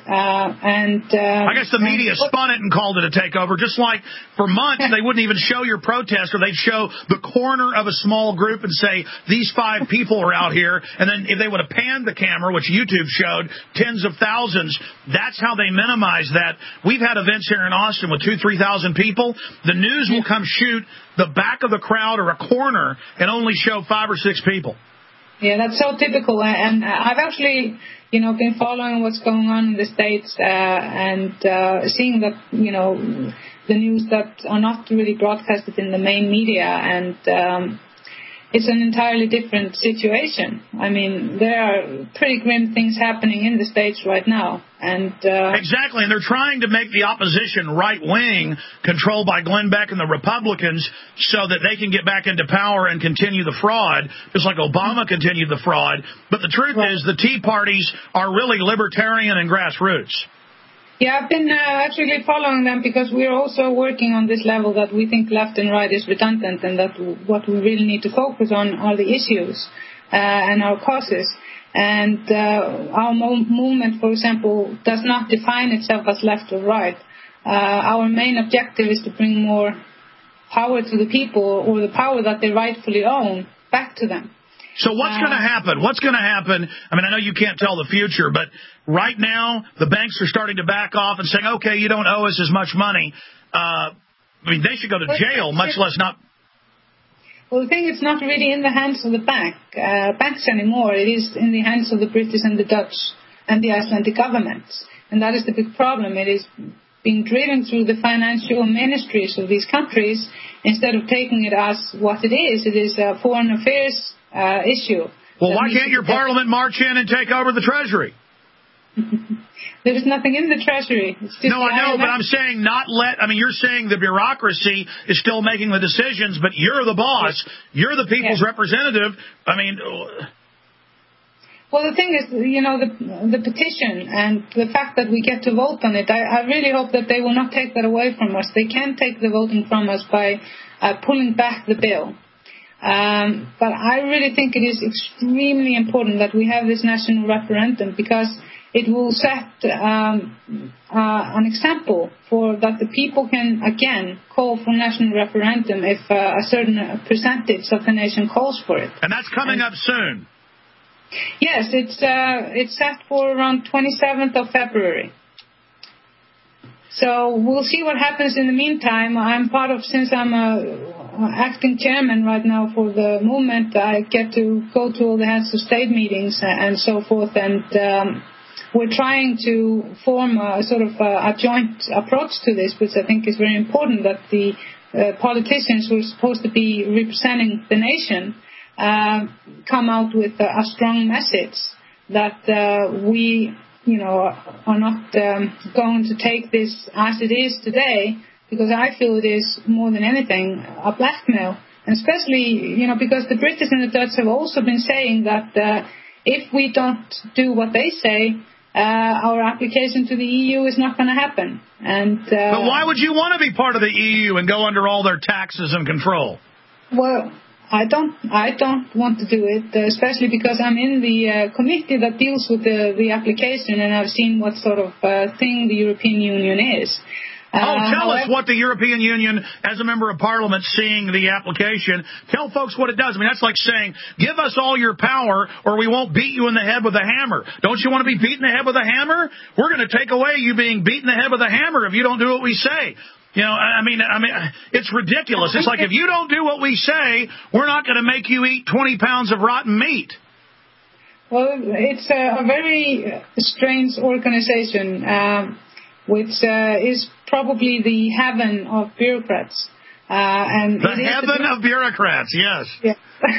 Speaker 2: I guess the media spun it and called it a takeover, just like for months they wouldn't even show your protest, or they'd show the corner of a small group and say, these 5 people are out here. And then if they would have panned the camera, which YouTube showed, tens of thousands, that's how they minimize that. We've had events here in Austin with 2,000-3,000 people. The news will come shoot the back of the crowd or a corner and only show 5 or 6 people.
Speaker 12: Yeah, that's so typical. And I've actually, been following what's going on in the States and seeing that, the news that are not really broadcasted in the main media. And it's an entirely different situation. I mean, there are pretty grim things happening in the States right now. And
Speaker 2: exactly, and they're trying to make the opposition right-wing, controlled by Glenn Beck and the Republicans, so that they can get back into power and continue the fraud, just like Obama continued the fraud. But the truth is the Tea Parties are really libertarian and grassroots.
Speaker 12: Yeah, I've been actually following them because we're also working on this level that we think left and right is redundant, and that what we really need to focus on are the issues and our causes. And our movement, for example, does not define itself as left or right. Our main objective is to bring more power to the people, or the power that they rightfully own, back to them.
Speaker 2: So what's going to happen? What's going to happen? I mean, I know you can't tell the future, but right now the banks are starting to back off and saying, okay, you don't owe us as much money. I mean, they should go to jail, much less not.
Speaker 12: Well, the thing is not really in the hands of the banks anymore. It is in the hands of the British and the Dutch and the Icelandic governments. And that is the big problem. It is being driven through the financial ministries of these countries instead of taking it as what it is. It is a foreign affairs issue.
Speaker 2: Well, why can't your parliament march in and take over the Treasury?
Speaker 12: There is nothing in the Treasury. It's just
Speaker 2: no, I know, but I'm saying you're saying the bureaucracy is still making the decisions, but you're the boss. You're the people's representative. I mean...
Speaker 12: Well, the thing is, the petition and the fact that we get to vote on it, I really hope that they will not take that away from us. They can take the voting from us by pulling back the bill. But I really think it is extremely important that we have this national referendum, because it will set an example for that the people can again call for national referendum if a certain percentage of the nation calls for it.
Speaker 2: And that's coming up soon.
Speaker 12: Yes, it's set for around 27th of February. So we'll see what happens in the meantime. Since I'm acting chairman right now for the movement, I get to go to all the heads of state meetings and so forth, and we're trying to form a sort of a joint approach to this, which I think is very important, that the politicians who are supposed to be representing the nation come out with a strong message that we are not going to take this as it is today, because I feel it is more than anything a blackmail. And especially, because the British and the Dutch have also been saying that if we don't do what they say, our application to the EU is not going to happen.
Speaker 2: But why would you want to be part of the EU and go under all their taxes and control?
Speaker 12: Well, I don't want to do it, especially because I'm in the committee that deals with the application, and I've seen what sort of thing the European Union is.
Speaker 2: Tell us what the European Union, as a member of Parliament, seeing the application. Tell folks what it does. I mean, that's like saying, give us all your power or we won't beat you in the head with a hammer. Don't you want to be beaten in the head with a hammer? We're going to take away you being beaten in the head with a hammer if you don't do what we say. I mean, it's ridiculous. It's like, if you don't do what we say, we're not going to make you eat 20 pounds of rotten meat.
Speaker 12: Well, it's a very strange organization, which is probably the heaven of bureaucrats.
Speaker 2: The heaven of bureaucrats, yes.
Speaker 12: Yeah.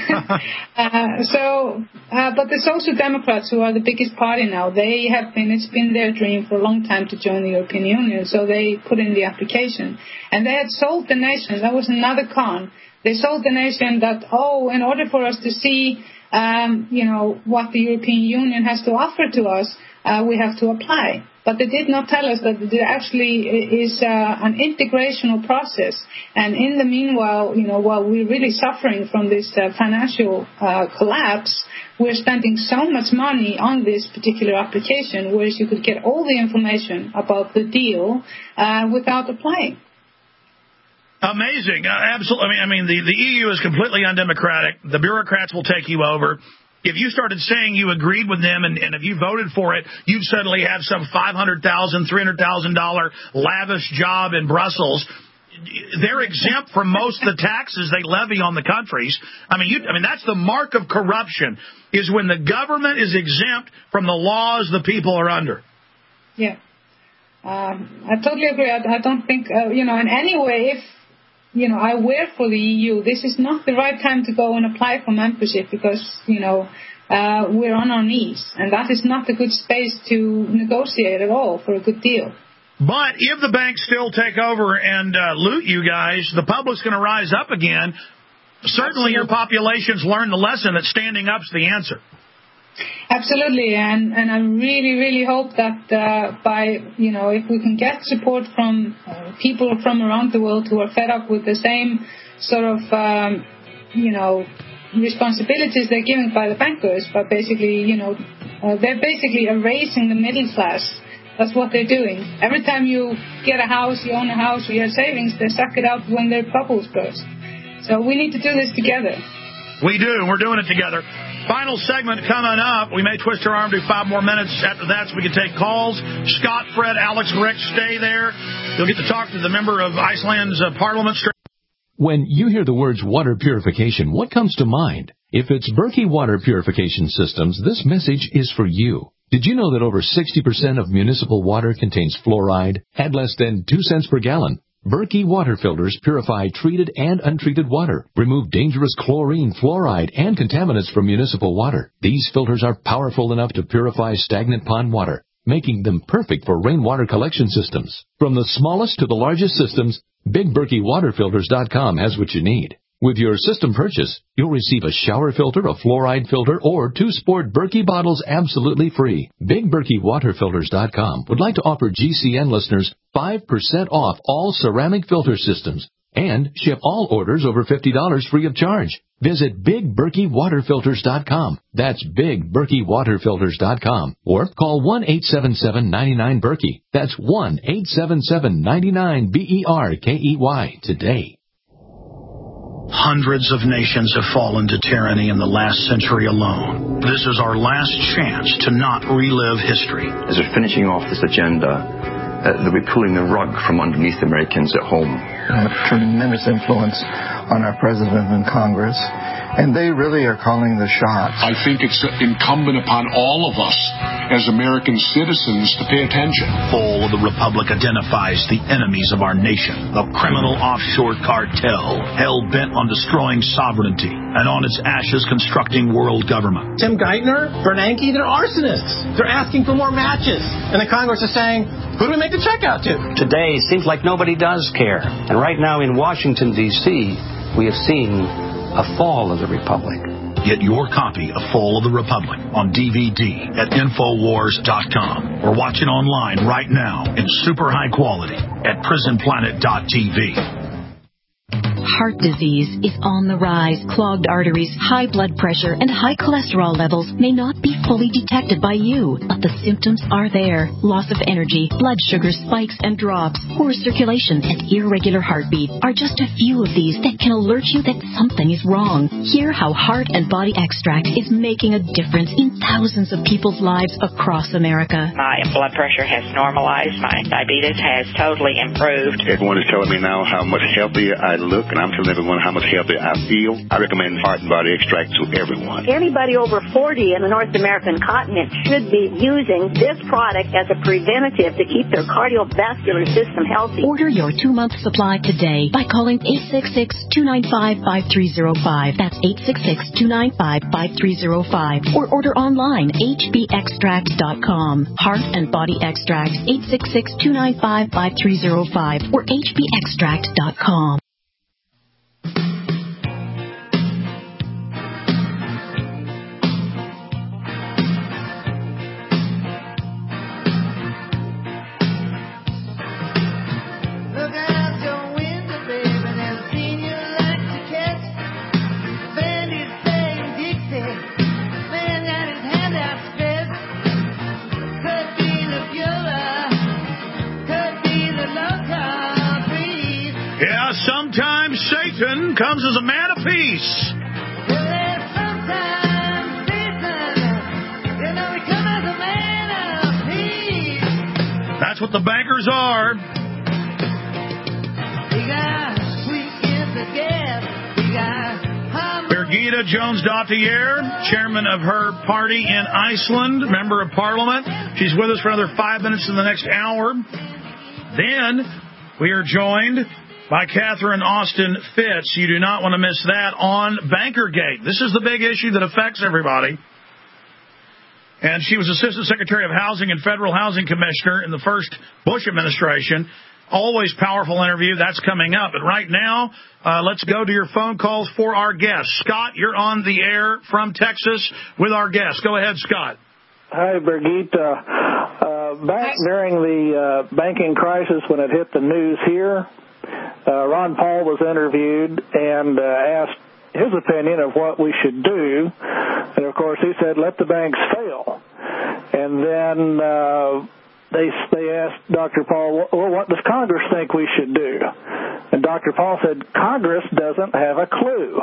Speaker 12: But the Social Democrats, who are the biggest party now, it's been their dream for a long time to join the European Union, so they put in the application. And they had sold the nation. That was another con. They sold the nation that, in order for us to see, what the European Union has to offer to us, we have to apply. But they did not tell us that there actually is an integrational process. And in the meanwhile, while we're really suffering from this financial collapse, we're spending so much money on this particular application, whereas you could get all the information about the deal without applying.
Speaker 2: Amazing. Absolutely. I mean, the EU is completely undemocratic. The bureaucrats will take you over. If you started saying you agreed with them and if you voted for it, you'd suddenly have some $500,000, $300,000 lavish job in Brussels. They're exempt from most of the taxes they levy on the countries. I mean, that's the mark of corruption, is when the government is exempt from the laws the people are under.
Speaker 12: Yeah. I totally agree. I don't think, and anyway, if I were for the EU, this is not the right time to go and apply for membership because, we're on our knees. And that is not a good space to negotiate at all for a good deal.
Speaker 2: But if the banks still take over and loot you guys, the public's going to rise up again. Certainly your populations learn the lesson that standing up's the answer.
Speaker 12: Absolutely, and I really, really hope that if we can get support from people from around the world who are fed up with the same sort of, responsibilities they're given by the bankers, but basically, they're basically erasing the middle class. That's what they're doing. Every time you get a house, you own a house, or you have savings, they suck it up when their bubbles burst. So we need to do this together.
Speaker 2: We do, and we're doing it together. Final segment coming up. We may twist our arm, do 5 more minutes. After that, so we can take calls. Scott, Fred, Alex, Rick, stay there. You'll get to talk to the member of Iceland's parliament.
Speaker 5: When you hear the words water purification, what comes to mind? If it's Berkey Water Purification Systems, this message is for you. Did you know that over 60% of municipal water contains fluoride at less than 2 cents per gallon? Berkey water filters purify treated and untreated water, remove dangerous chlorine, fluoride, and contaminants from municipal water. These filters are powerful enough to purify stagnant pond water, making them perfect for rainwater collection systems. From the smallest to the largest systems, BigBerkeyWaterFilters.com has what you need. With your system purchase, you'll receive a shower filter, a fluoride filter, or 2 sport Berkey bottles absolutely free. BigBerkeyWaterFilters.com would like to offer GCN listeners 5% off all ceramic filter systems and ship all orders over $50 free of charge. Visit BigBerkeyWaterFilters.com. That's BigBerkeyWaterFilters.com. Or call 1-877-99-BERKEY. That's 1-877-99-BERKEY today.
Speaker 2: Hundreds of nations have fallen to tyranny in the last century alone. This is our last chance to not relive history.
Speaker 6: As we're finishing off this agenda, they'll be pulling the rug from underneath Americans at home.
Speaker 7: Have tremendous influence on our president and Congress, and they really are calling the shots.
Speaker 8: I think it's incumbent upon all of us as American citizens to pay attention.
Speaker 2: Fall of the Republic identifies the enemies of our nation, the criminal offshore cartel, hell-bent on destroying sovereignty, and on its ashes constructing world government.
Speaker 9: Tim Geithner, Bernanke, they're arsonists. They're asking for more matches. And the Congress is saying, who do we make the check out to?
Speaker 10: Today, it seems like nobody does care. And right now in Washington, D.C., we have seen a fall of the Republic.
Speaker 2: Get your copy of Fall of the Republic on DVD at Infowars.com or watch it online right now in super high quality at PrisonPlanet.tv.
Speaker 17: Heart disease is on the rise. Clogged arteries, high blood pressure, and high cholesterol levels may not be fully detected by you, but the symptoms are there. Loss of energy, blood sugar spikes and drops, poor circulation, and irregular heartbeat are just a few of these that can alert you that something is wrong. Hear how Heart and Body Extract is making a difference in thousands of people's lives across America.
Speaker 18: My blood pressure has normalized. My diabetes has totally improved.
Speaker 19: Everyone is telling me now how much healthier I look, and I'm telling everyone how much healthier I feel. I recommend Heart and Body Extract to everyone.
Speaker 20: Anybody over 40 in the North American continent should be using this product as a preventative to keep their cardiovascular system healthy.
Speaker 17: Order your 2-month supply today by calling 866-295-5305. That's 866-295-5305. Or order online, hbextract.com. Heart and Body Extract, 866-295-5305 or hbextract.com.
Speaker 2: Yeah, sometimes Satan comes as a man of peace. That's what the bankers are. Birgitta Jones-Dottier, chairman of her party in Iceland, member of parliament. She's with us for another 5 minutes in the next hour. Then we are joined by Catherine Austin Fitts. You do not want to miss that on Bankergate. This is the big issue that affects everybody. And she was Assistant Secretary of Housing and Federal Housing Commissioner in the first Bush administration. Always powerful interview. That's coming up. But right now, let's go to your phone calls for our guests. Scott, you're on the air from Texas with our guest. Go ahead, Scott.
Speaker 21: Hi, Birgitta. Back during the banking crisis when it hit the news here, Ron Paul was interviewed and asked his opinion of what we should do. And, of course, he said, let the banks fail. And then they asked Dr. Paul, well, what does Congress think we should do? And Dr. Paul said, Congress doesn't have a clue.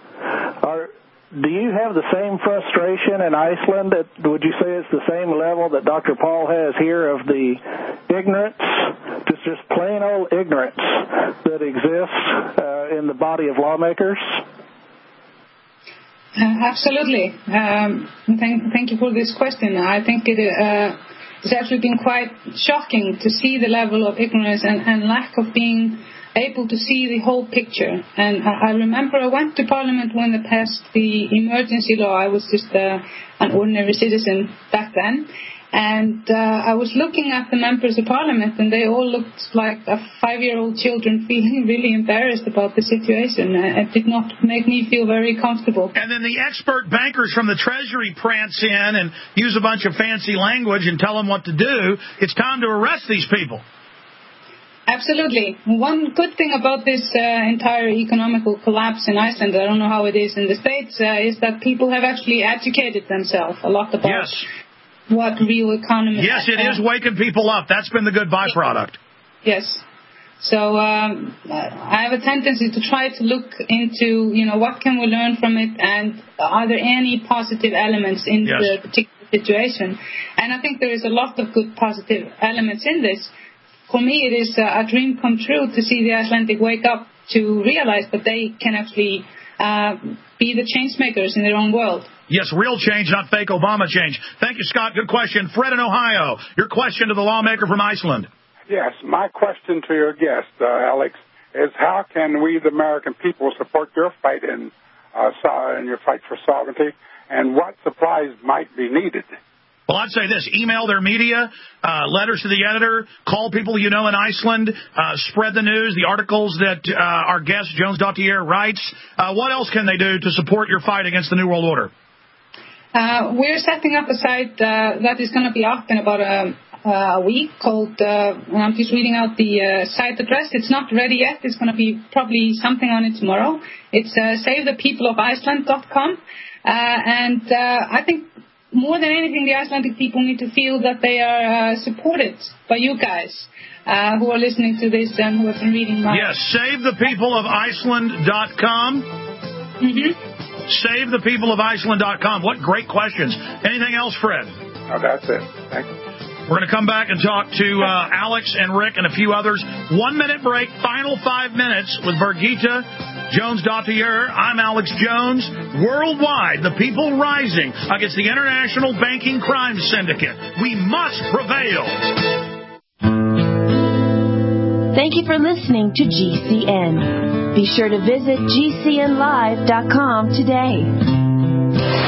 Speaker 21: Do you have the same frustration in Iceland? Would you say it's the same level that Dr. Paul has here of the ignorance, just plain old ignorance that exists in the body of lawmakers?
Speaker 12: Absolutely. Thank you for this question. I think it's actually been quite shocking to see the level of ignorance and lack of being able to see the whole picture. And I remember I went to Parliament when they passed the emergency law. I was just an ordinary citizen back then. And I was looking at the members of Parliament, and they all looked like 5-year-old children feeling really embarrassed about the situation. It did not make me feel very comfortable.
Speaker 2: And then the expert bankers from the Treasury prance in and use a bunch of fancy language and tell them what to do. It's time to arrest these people.
Speaker 12: Absolutely. One good thing about this entire economical collapse in Iceland, I don't know how it is in the States, is that people have actually educated themselves a lot about what real economy is.
Speaker 2: Yes, it is waking people up. That's been the good byproduct.
Speaker 12: Yes. So I have a tendency to try to look into, what can we learn from it, and are there any positive elements in the particular situation? And I think there is a lot of good positive elements in this. For me, it is a dream come true to see the Icelandic wake up to realize that they can actually be the change makers in their own world.
Speaker 2: Yes, real change, not fake Obama change. Thank you, Scott. Good question. Fred in Ohio, your question to the lawmaker from Iceland.
Speaker 22: Yes, my question to your guest, Alex, is how can we, the American people, support your fight in your fight for sovereignty, and what supplies might be needed?
Speaker 2: Well, I'd say this. Email their media, letters to the editor, call people you know in Iceland, spread the news, the articles that our guest, Jones-Dottier, writes. What else can they do to support your fight against the New World Order?
Speaker 12: We're setting up a site that is going to be up in about a week called, and I'm just reading out the site address. It's not ready yet. It's going to be probably something on it tomorrow. It's savethepeopleoficeland.com. And I think more than anything, the Icelandic people need to feel that they are supported by you guys who are listening to this and who have been reading my...
Speaker 2: Yes, savethepeopleoficeland.com.
Speaker 12: Mm-hmm.
Speaker 2: Savethepeopleoficeland.com. What great questions. Anything else, Fred?
Speaker 22: No, that's it. Thanks.
Speaker 2: We're going to come back and talk to Alex and Rick and a few others. 1 minute break, final 5 minutes with Birgitta Jones-Dottier. I'm Alex Jones. Worldwide, the people rising against the international banking crime syndicate. We must prevail.
Speaker 23: Thank you for listening to GCN. Be sure to visit GCNlive.com today.